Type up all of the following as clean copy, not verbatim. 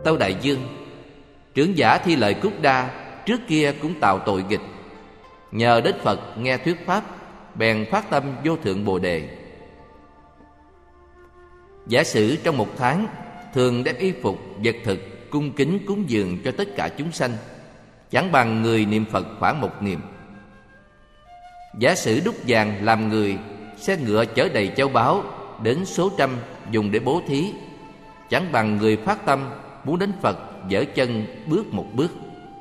tâu đại dương, trưởng giả Thi Lợi Cút Đa trước kia cũng tạo tội nghịch, nhờ đến Phật nghe thuyết pháp, bèn phát tâm vô thượng Bồ Đề. Giả sử trong một tháng thường đem y phục, vật thực cung kính cúng dường cho tất cả chúng sanh, chẳng bằng người niệm Phật khoảng 1 niệm. Giả sử đúc vàng làm người, xe ngựa chở đầy châu báu đến số trăm dùng để bố thí, chẳng bằng người phát tâm muốn đến Phật dở chân bước 1 bước.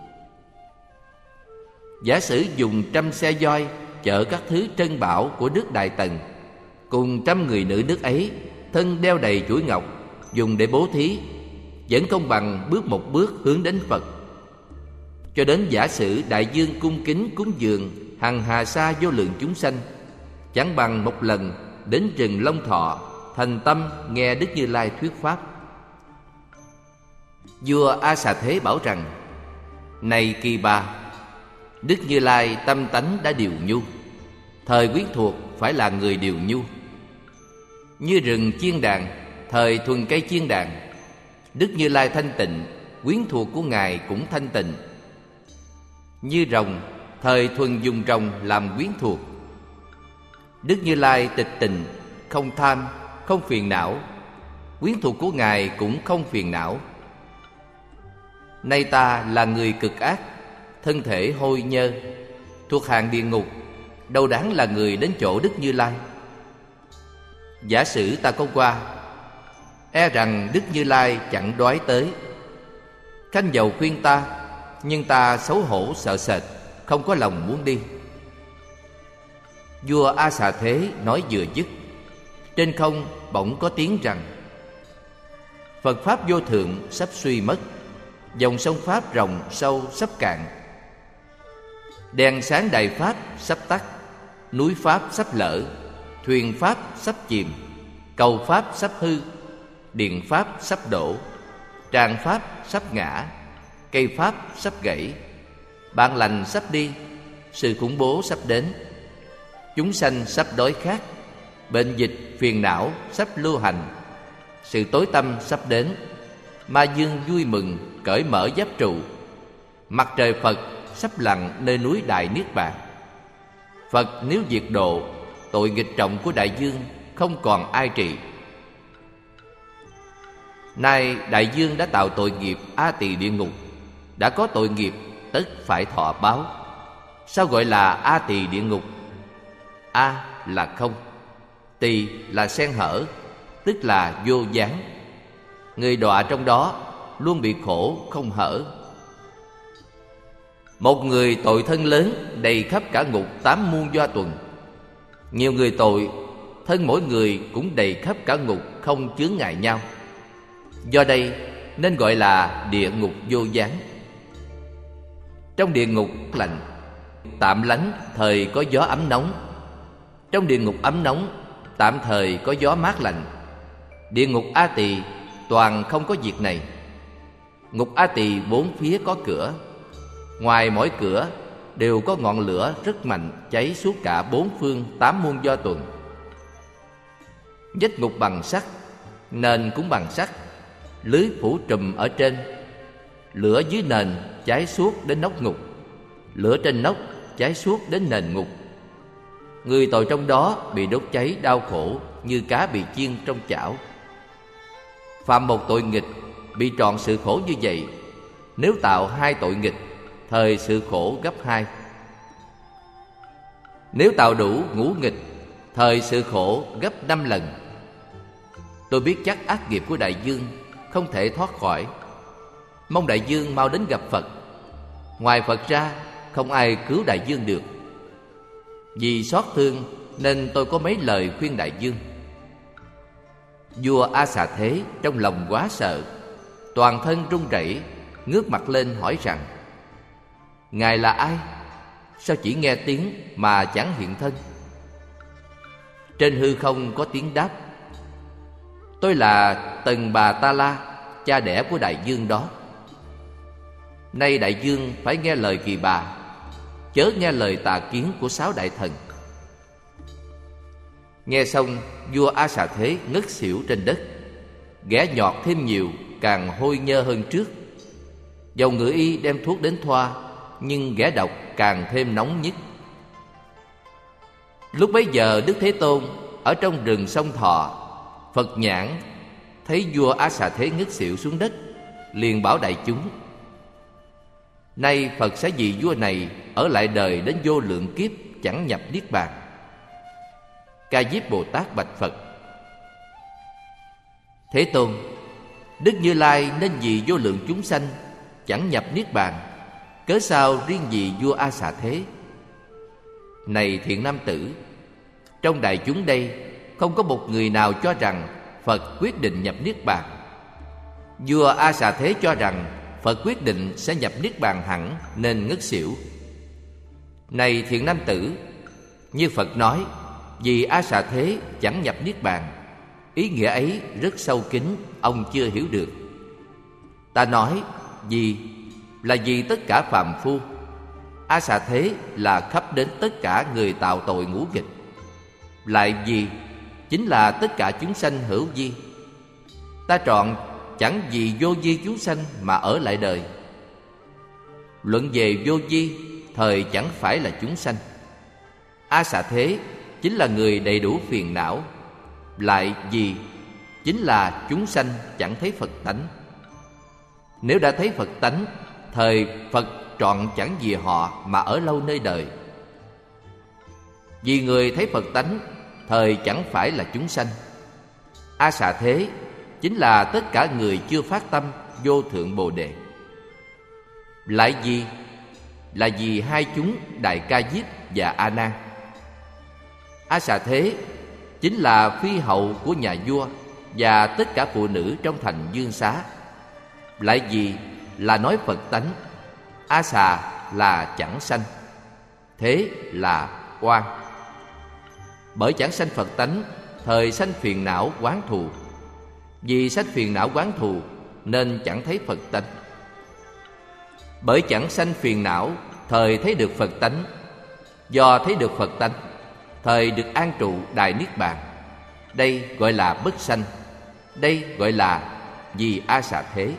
Giả sử dùng 100 xe voi chở các thứ trân bảo của nước Đại Tần, cùng 100 người nữ nước ấy thân đeo đầy chuỗi ngọc dùng để bố thí, vẫn không bằng bước 1 bước hướng đến Phật. Cho đến giả sử đại dương cung kính cúng dường hằng hà sa vô lượng chúng sanh, chẳng bằng 1 lần đến rừng Long Thọ thành tâm nghe Đức Như Lai thuyết pháp. Vua A Xà Thế bảo rằng: Này Kỳ Bà, Đức Như Lai tâm tánh đã điều nhu, thời quyến thuộc phải là người điều nhu. Như rừng chiên đàn, thời thuần cây chiên đàn, Đức Như Lai thanh tịnh, quyến thuộc của Ngài cũng thanh tịnh. Như rồng, thời thuần dùng rồng làm quyến thuộc, Đức Như Lai tịch tịnh, không tham, không phiền não, quyến thuộc của Ngài cũng không phiền não. Nay ta là người cực ác, thân thể hôi nhơ, thuộc hạng địa ngục, đâu đáng là người đến chỗ Đức Như Lai. Giả sử ta có qua, e rằng Đức Như Lai chẳng đoái tới. Khanh dầu khuyên ta, nhưng ta xấu hổ sợ sệt, không có lòng muốn đi. Vua A Xà Thế nói vừa dứt, trên không bỗng có tiếng rằng: Phật pháp vô thượng sắp suy mất, dòng sông pháp rộng sâu sắp cạn. Đèn sáng đại pháp sắp tắt, núi pháp sắp lở, thuyền pháp sắp chìm, cầu pháp sắp hư, điện pháp sắp đổ, tràng pháp sắp ngã, cây pháp sắp gãy, bạn lành sắp đi, sự khủng bố sắp đến, chúng sanh sắp đói khát, bệnh dịch phiền não sắp lưu hành, sự tối tăm sắp đến, ma dương vui mừng cởi mở giáp trụ, mặt trời Phật sắp lặn nơi núi Đại Niết Bàn. Phật nếu diệt độ, tội nghịch trọng của đại dương không còn ai trị. Nay đại dương đã tạo tội nghiệp A Tỳ địa ngục, đã có tội nghiệp tất phải thọ báo. Sao gọi là A Tỳ địa ngục? A là không, Tỳ là xen hở, tức là vô gián. Người đọa trong đó luôn bị khổ không hở. Một người tội thân lớn đầy khắp cả ngục 8 muôn do tuần. Nhiều người tội, thân mỗi người cũng đầy khắp cả ngục không chướng ngại nhau. Do đây nên gọi là địa ngục vô gián. Trong địa ngục lạnh, tạm lánh thời có gió ấm nóng. Trong địa ngục ấm nóng, tạm thời có gió mát lạnh. Địa ngục A Tỳ toàn không có việc này. Ngục A Tỳ 4 phía có cửa, ngoài mỗi cửa đều có ngọn lửa rất mạnh cháy suốt cả 4 phương 8 muôn do tuần. Vách ngục bằng sắt, nền cũng bằng sắt, lưới phủ trùm ở trên. Lửa dưới nền cháy suốt đến nóc ngục, lửa trên nóc cháy suốt đến nền ngục. Người tội trong đó bị đốt cháy đau khổ như cá bị chiên trong chảo. Phạm một tội nghịch bị trọn sự khổ như vậy. Nếu tạo 2 tội nghịch, thời sự khổ gấp 2. Nếu tạo đủ ngũ nghịch, thời sự khổ gấp 5 lần. Tôi biết chắc ác nghiệp của đại dương không thể thoát khỏi. Mong đại dương mau đến gặp Phật. Ngoài Phật ra không ai cứu đại dương được. Vì xót thương nên tôi có mấy lời khuyên đại dương. Vua A Xà Thế trong lòng quá sợ, toàn thân run rẩy, ngước mặt lên hỏi rằng: Ngài là ai? Sao chỉ nghe tiếng mà chẳng hiện thân? Trên hư không có tiếng đáp: Tôi là Tần Bà Ta La, cha đẻ của đại dương đó. Nay đại dương phải nghe lời Kỳ Bà, chớ nghe lời tà kiến của 6 đại thần. Nghe xong, vua A Xà Thế ngất xỉu trên đất. Ghẻ nhọt thêm nhiều càng hôi nhơ hơn trước. Dầu ngự y đem thuốc đến thoa, nhưng ghẻ độc càng thêm nóng nhất. Lúc bấy giờ Đức Thế Tôn ở trong rừng Sông Thọ, Phật nhãn thấy vua A Xà Thế ngất xỉu xuống đất, liền bảo đại chúng: nay Phật sẽ vì vua này ở lại đời đến vô lượng kiếp chẳng nhập niết bàn. Ca Diếp Bồ Tát bạch Phật: Thế Tôn, Đức Như Lai nên vì vô lượng chúng sanh chẳng nhập niết bàn, cớ sao riêng vì vua A Xà Thế? Này thiện nam tử, trong đại chúng đây không có một người nào cho rằng Phật quyết định nhập niết bàn. Vua A Xà Thế cho rằng Phật quyết định sẽ nhập niết bàn hẳn, nên ngất xỉu. Này thiện nam tử, như Phật nói vì A Xà Thế chẳng nhập niết bàn, ý nghĩa ấy rất sâu kín, ông chưa hiểu được. Ta nói vì là vì tất cả phàm phu. A Xà Thế là khắp đến tất cả người tạo tội ngũ nghịch. Lại vì chính là tất cả chúng sanh hữu vi. Ta trọn chẳng vì vô vi chúng sanh mà ở lại đời. Luận về vô vi, thời chẳng phải là chúng sanh. A Xà Thế chính là người đầy đủ phiền não. Lại vì chính là chúng sanh chẳng thấy Phật tánh. Nếu đã thấy Phật tánh, thời Phật trọn chẳng vì họ mà ở lâu nơi đời. Vì người thấy Phật tánh, thời chẳng phải là chúng sanh. A Xà Thế chính là tất cả người chưa phát tâm vô thượng Bồ Đề. Lại vì là vì hai chúng Đại Ca Diếp và A Nan. A Xà Thế chính là phi hậu của nhà vua và tất cả phụ nữ trong thành Dương Xá. Lại vì là nói Phật tánh. A Xà là chẳng sanh, thế là oan. Bởi chẳng sanh Phật tánh, thời sanh phiền não oán thù. Vì sanh phiền não oán thù nên chẳng thấy Phật tánh. Bởi chẳng sanh phiền não, thời thấy được Phật tánh. Do thấy được Phật tánh, thời được an trụ đại niết bàn. Đây gọi là bất sanh. Đây gọi là vì A Xà Thế.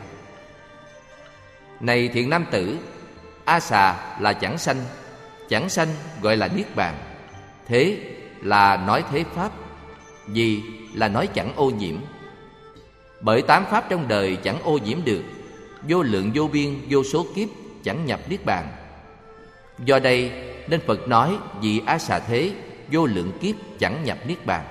Này thiện nam tử, A Xà là chẳng sanh. Chẳng sanh gọi là niết bàn. Thế là nói thế pháp. Vì là nói chẳng ô nhiễm. Bởi tám pháp trong đời chẳng ô nhiễm được. Vô lượng vô biên vô số kiếp chẳng nhập niết bàn. Do đây nên Phật nói vì A Xà Thế vô lượng kiếp chẳng nhập niết bàn.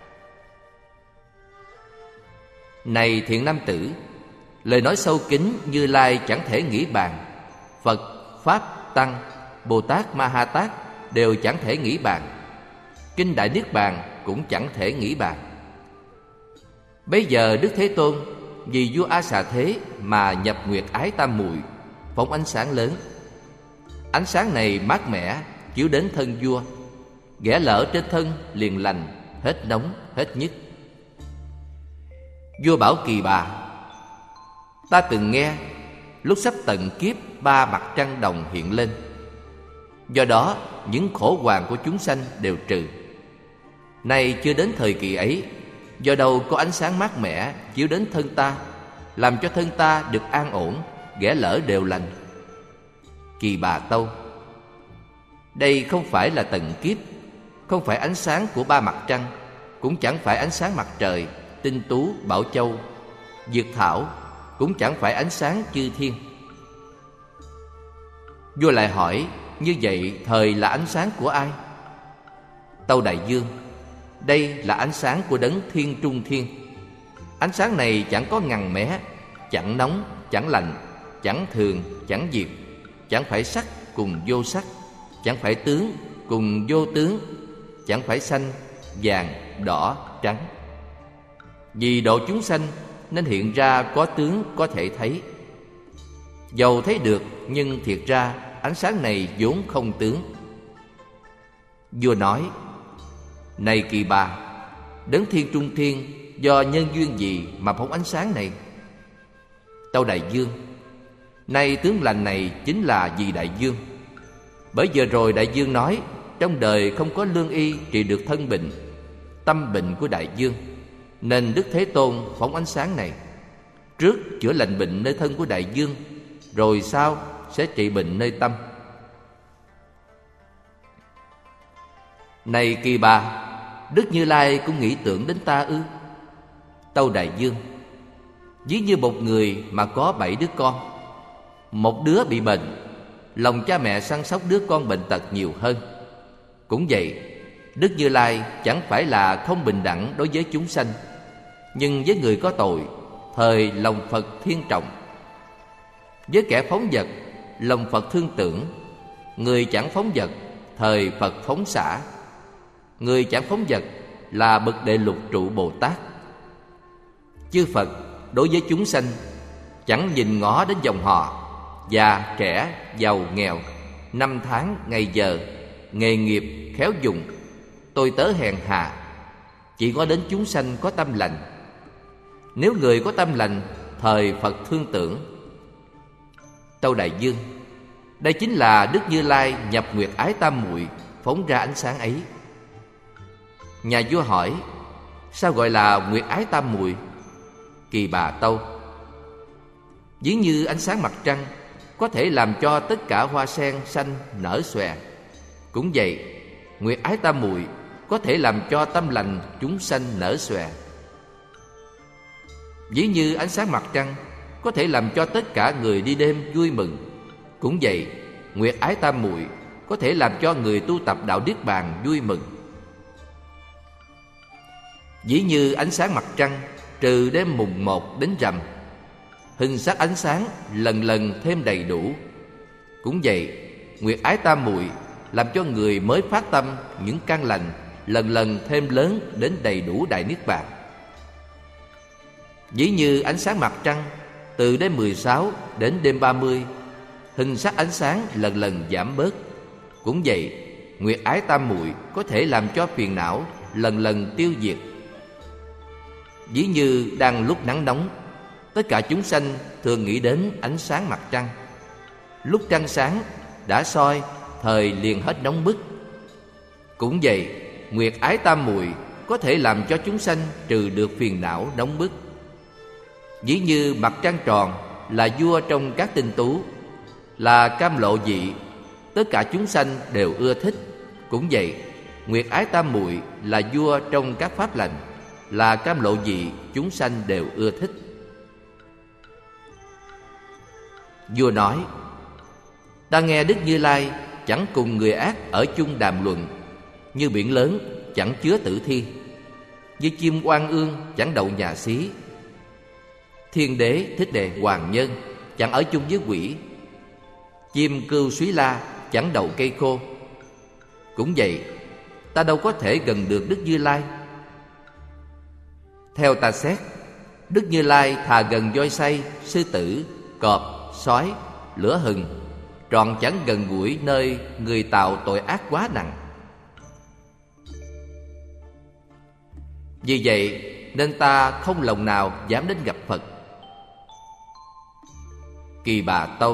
Này thiện nam tử, lời nói sâu kín Như Lai chẳng thể nghĩ bàn. Phật, Pháp, Tăng, Bồ Tát Ma Ha Tát đều chẳng thể nghĩ bàn. Kinh Đại Niết Bàn cũng chẳng thể nghĩ bàn. Bây giờ Đức Thế Tôn vì vua A Xà Thế mà nhập nguyệt ái tam muội, phóng ánh sáng lớn. Ánh sáng này mát mẻ chiếu đến thân vua, ghẻ lở trên thân liền lành, hết nóng hết nhức. Vua bảo Kỳ Bà: ta từng nghe lúc sắp tận kiếp ba mặt trăng đồng hiện lên. Do đó những khổ hoàn của chúng sanh đều trừ. Nay chưa đến thời kỳ ấy, do đâu có ánh sáng mát mẻ chiếu đến thân ta, làm cho thân ta được an ổn, ghẻ lở đều lành. Kỳ Bà tâu: đây không phải là tận kiếp, không phải ánh sáng của ba mặt trăng, cũng chẳng phải ánh sáng mặt trời, tinh tú, bảo châu, dược thảo, cũng chẳng phải ánh sáng chư thiên. Vua lại hỏi: như vậy thời là ánh sáng của ai? Tâu Đại Dương: đây là ánh sáng của đấng Thiên Trung Thiên. Ánh sáng này chẳng có ngằn mé, chẳng nóng, chẳng lạnh, chẳng thường, chẳng diệt, chẳng phải sắc cùng vô sắc, chẳng phải tướng cùng vô tướng, chẳng phải xanh, vàng, đỏ, trắng. Vì độ chúng sanh nên hiện ra có tướng có thể thấy. Dầu thấy được nhưng thiệt ra ánh sáng này vốn không tướng. Vua nói: này Kỳ Bà, đấng Thiên Trung Thiên do nhân duyên gì mà phóng ánh sáng này? Tâu Đại Dương: nay tướng lành này chính là vì Đại Dương. Bởi giờ rồi Đại Dương nói trong đời không có lương y trị được thân bệnh, tâm bệnh của Đại Dương, nên Đức Thế Tôn phóng ánh sáng này. Trước chữa lành bệnh nơi thân của đại dương, rồi sau sẽ trị bệnh nơi tâm. Này Kỳ Bà, Đức Như Lai cũng nghĩ tưởng đến ta ư? Tâu đại dương: ví như một người mà có 7 đứa con, một đứa bị bệnh, lòng cha mẹ săn sóc đứa con bệnh tật nhiều hơn. Cũng vậy, Đức Như Lai chẳng phải là không bình đẳng đối với chúng sanh, nhưng với người có tội, thời lòng Phật thiên trọng. Với kẻ phóng dật, lòng Phật thương tưởng. Người chẳng phóng dật, thời Phật phóng xả. Người chẳng phóng dật là bậc đệ lục trụ Bồ Tát. Chư Phật đối với chúng sanh chẳng nhìn ngó đến dòng họ, già, trẻ, giàu, nghèo, năm tháng, ngày giờ, nghề nghiệp, khéo dùng, tôi tớ hèn hạ, chỉ có đến chúng sanh có tâm lành. Nếu người có tâm lành, thời Phật thương tưởng. Tâu đại dương: đây chính là Đức Như Lai nhập nguyệt ái tam muội, phóng ra ánh sáng ấy. Nhà vua hỏi: sao gọi là nguyệt ái tam muội? Kỳ Bà tâu: ví như ánh sáng mặt trăng có thể làm cho tất cả hoa sen xanh nở xòe, cũng vậy, nguyệt ái tam muội có thể làm cho tâm lành chúng sanh nở xòe. Ví như ánh sáng mặt trăng có thể làm cho tất cả người đi đêm vui mừng, cũng vậy, nguyệt ái tam muội có thể làm cho người tu tập đạo niết bàn vui mừng. Ví như ánh sáng mặt trăng trừ đêm mùng 1 đến rằm, hình sắc ánh sáng lần lần thêm đầy đủ. Cũng vậy, nguyệt ái tam muội làm cho người mới phát tâm những căn lành lần lần thêm lớn đến đầy đủ đại niết bàn. Ví như ánh sáng mặt trăng từ đêm 16 đến đêm 30, hình sắc ánh sáng lần lần giảm bớt. Cũng vậy, nguyệt ái tam muội có thể làm cho phiền não lần lần tiêu diệt. Ví như đang lúc nắng nóng, tất cả chúng sanh thường nghĩ đến ánh sáng mặt trăng. Lúc trăng sáng đã soi, thời liền hết nóng bức. Cũng vậy, nguyệt ái tam muội có thể làm cho chúng sanh trừ được phiền não nóng bức. Ví như mặt trăng tròn là vua trong các tinh tú, là cam lộ vị, tất cả chúng sanh đều ưa thích. Cũng vậy, nguyệt ái tam muội là vua trong các pháp lành, là cam lộ vị, chúng sanh đều ưa thích. Vua nói: ta nghe Đức Như Lai chẳng cùng người ác ở chung đàm luận, như biển lớn chẳng chứa tử thi, như chim oan ương chẳng đậu nhà xí. Thiên đế, thích đệ, hoàng nhân chẳng ở chung với quỷ, chim cưu súy la chẳng đậu cây khô. Cũng vậy, ta đâu có thể gần được Đức Như Lai. Theo ta xét, Đức Như Lai thà gần voi xay, sư tử, cọp, sói, lửa hừng, tròn chẳng gần gũi nơi người tạo tội ác quá nặng. Vì vậy nên ta không lòng nào dám đến gặp Phật. Kỳ Bà tâu: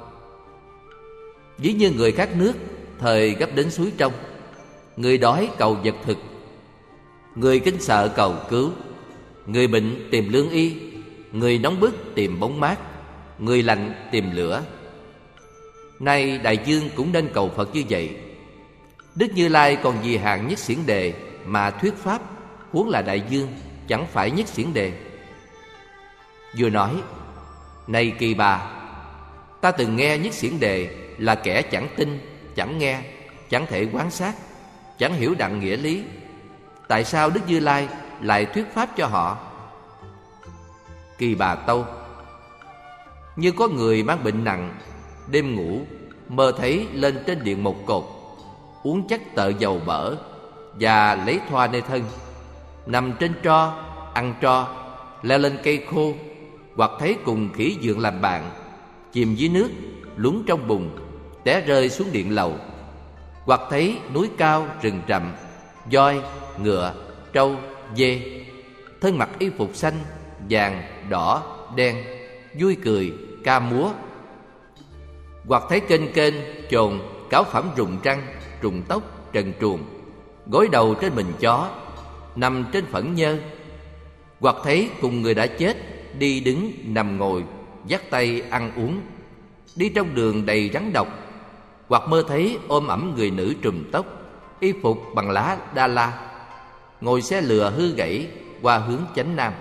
ví như người khát nước, thời gấp đến suối trong, người đói cầu vật thực, người kinh sợ cầu cứu, người bệnh tìm lương y, người nóng bức tìm bóng mát, người lạnh tìm lửa. Nay đại dương cũng nên cầu Phật như vậy. Đức Như Lai còn vì hạng nhất xiển đề mà thuyết pháp, huống là đại dương chẳng phải nhất xiển đề. Vừa nói: này Kỳ Bà, ta từng nghe nhất xiển đề là kẻ chẳng tin, chẳng nghe, chẳng thể quan sát, chẳng hiểu đặng nghĩa lý. Tại sao Đức Như Lai lại thuyết pháp cho họ? Kỳ Bà tâu: như có người mang bệnh nặng, đêm ngủ mơ thấy lên trên điện một cột, uống chắc tợ dầu bở và lấy thoa nơi thân, nằm trên tro, ăn tro, leo lên cây khô, hoặc thấy cùng khỉ dượng làm bạn, chìm dưới nước, lún trong bùn, té rơi xuống điện lầu, hoặc thấy núi cao rừng rậm, voi, ngựa, trâu, dê, thân mặc y phục xanh, vàng, đỏ, đen, vui cười, ca múa, hoặc thấy kênh kênh, chồn, cáo phẩm rụng răng, rụng tóc, trần truồng, gối đầu trên mình chó, nằm trên phẫn nhơ, hoặc thấy cùng người đã chết đi đứng, nằm ngồi, dắt tay ăn uống, đi trong đường đầy rắn độc, hoặc mơ thấy ôm ẵm người nữ trùm tóc, y phục bằng lá đa la, ngồi xe lừa hư gãy qua hướng chánh nam.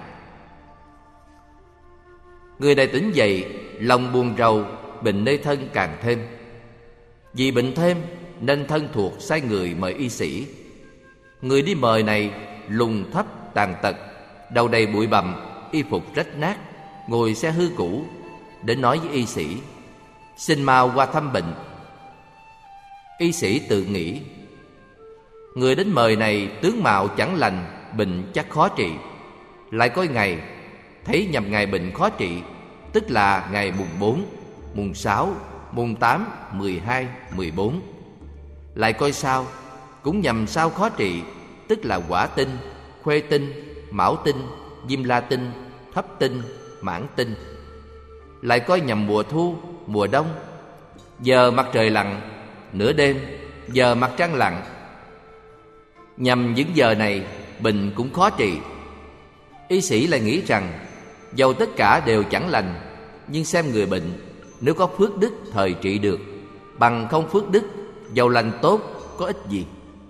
Người này tỉnh dậy, lòng buồn rầu, bệnh nơi thân càng thêm. Vì bệnh thêm nên thân thuộc sai người mời y sĩ. Người đi mời này lùn thấp tàn tật, đầu đầy bụi bặm, y phục rách nát, ngồi xe hư cũ, đến nói với y sĩ: xin mau qua thăm bệnh. Y sĩ tự nghĩ: người đến mời này tướng mạo chẳng lành, bệnh chắc khó trị. Lại coi ngày, thấy nhằm ngày bệnh khó trị, tức là ngày mùng 4, mùng 6, mùng 8, 12, 14. Lại coi sao, cũng nhằm sao khó trị, tức là quả tinh, khuê tinh, mão tinh, diêm la tinh, thấp tinh, mãn tinh. Lại coi nhằm mùa thu, mùa đông, giờ mặt trời lặn, nửa đêm, giờ mặt trăng lặn. Nhằm những giờ này, bệnh cũng khó trị. Y sĩ lại nghĩ rằng dầu tất cả đều chẳng lành, nhưng xem người bệnh, nếu có phước đức thời trị được, bằng không phước đức, dầu lành tốt có ích gì.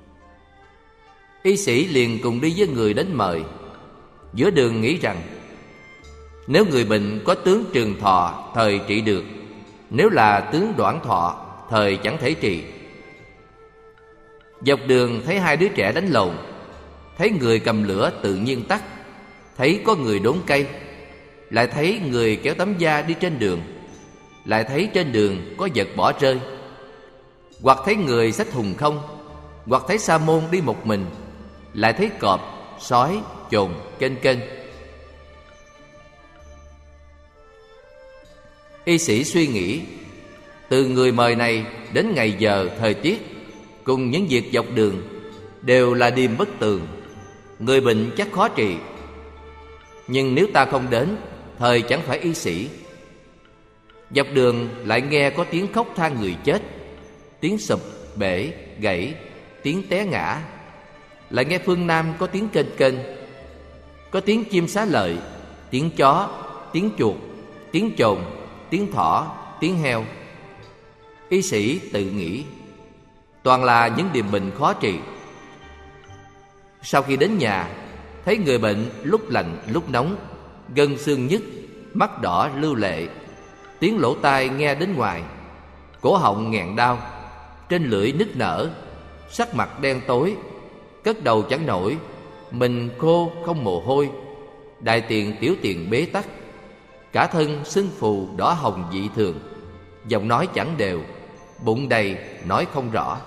Y sĩ liền cùng đi với người đến mời. Giữa đường nghĩ rằng nếu người bệnh có tướng trường thọ, thời trị được; nếu là tướng đoạn thọ, thời chẳng thể trị. Dọc đường thấy hai đứa trẻ đánh lộn, thấy người cầm lửa tự nhiên tắt, thấy có người đốn cây, lại thấy người kéo tấm da đi trên đường, lại thấy trên đường có vật bỏ rơi, hoặc thấy người xách thùng không, hoặc thấy sa môn đi một mình, lại thấy cọp, sói, chồn kênh kênh. Y sĩ suy nghĩ, từ người mời này đến ngày giờ thời tiết, cùng những việc dọc đường, đều là điềm bất tường, người bệnh chắc khó trị. Nhưng nếu ta không đến, thời chẳng phải y sĩ. Dọc đường lại nghe có tiếng khóc than người chết, tiếng sụp, bể, gãy, tiếng té ngã. Lại nghe phương Nam có tiếng kênh kênh, có tiếng chim xá lợi, tiếng chó, tiếng chuột, tiếng chồn, tiếng thỏ, tiếng heo. Y sĩ tự nghĩ, toàn là những điềm bệnh khó trị. Sau khi đến nhà, thấy người bệnh lúc lạnh lúc nóng, gân xương nhức, mắt đỏ lưu lệ, tiếng lỗ tai nghe đến ngoài, cổ họng nghẹn đau, trên lưỡi nức nở, sắc mặt đen tối, cất đầu chẳng nổi, mình khô không mồ hôi, đại tiện tiểu tiện bế tắc, cả thân sưng phù đỏ hồng dị thường, giọng nói chẳng đều, bụng đầy nói không rõ.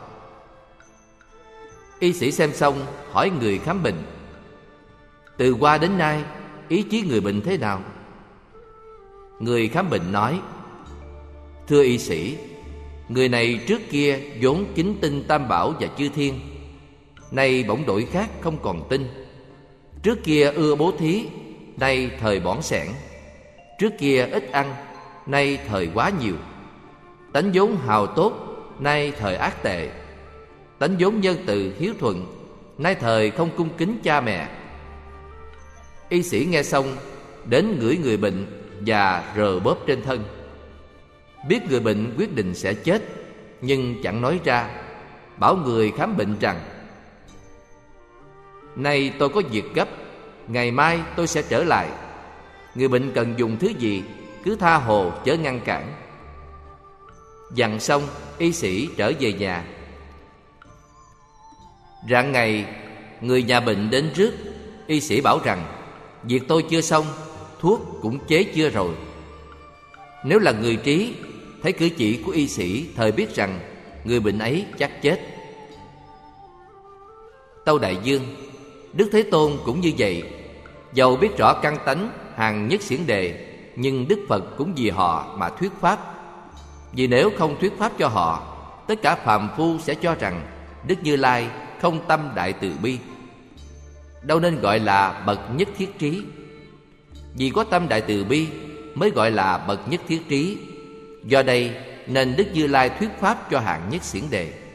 Y sĩ xem xong hỏi người khám bệnh: từ qua đến nay, ý chí người bệnh thế nào? Người khám bệnh nói: thưa y sĩ, người này trước kia vốn kính tin Tam Bảo và chư thiên, nay bỗng đổi khác không còn tin. Trước kia ưa bố thí, nay thời bỏn sẻn. Trước kia ít ăn, nay thời quá nhiều. Tánh vốn hào tốt, nay thời ác tệ. Tánh vốn nhân từ hiếu thuận, nay thời không cung kính cha mẹ. Y sĩ nghe xong, đến ngửi người bệnh và rờ bóp trên thân. Biết người bệnh quyết định sẽ chết, nhưng chẳng nói ra, bảo người khám bệnh rằng: nay tôi có việc gấp, ngày mai tôi sẽ trở lại. Người bệnh cần dùng thứ gì, cứ tha hồ chớ ngăn cản. Dặn xong, y sĩ trở về nhà. Rạng ngày, người nhà bệnh đến rước. Y sĩ bảo rằng: việc tôi chưa xong, thuốc cũng chế chưa rồi. Nếu là người trí, thấy cử chỉ của y sĩ, thời biết rằng người bệnh ấy chắc chết. Tâu Đại Dương, Đức Thế Tôn cũng như vậy. Dầu biết rõ căn tánh hàng nhất xiển đề, nhưng Đức Phật cũng vì họ mà thuyết pháp. Vì nếu không thuyết pháp cho họ, tất cả phàm phu sẽ cho rằng Đức Như Lai không tâm đại từ bi, đâu nên gọi là bậc nhất thiết trí. Vì có tâm đại từ bi mới gọi là bậc nhất thiết trí. Do đây nên Đức Như Lai thuyết pháp cho hạng nhất xiển đề.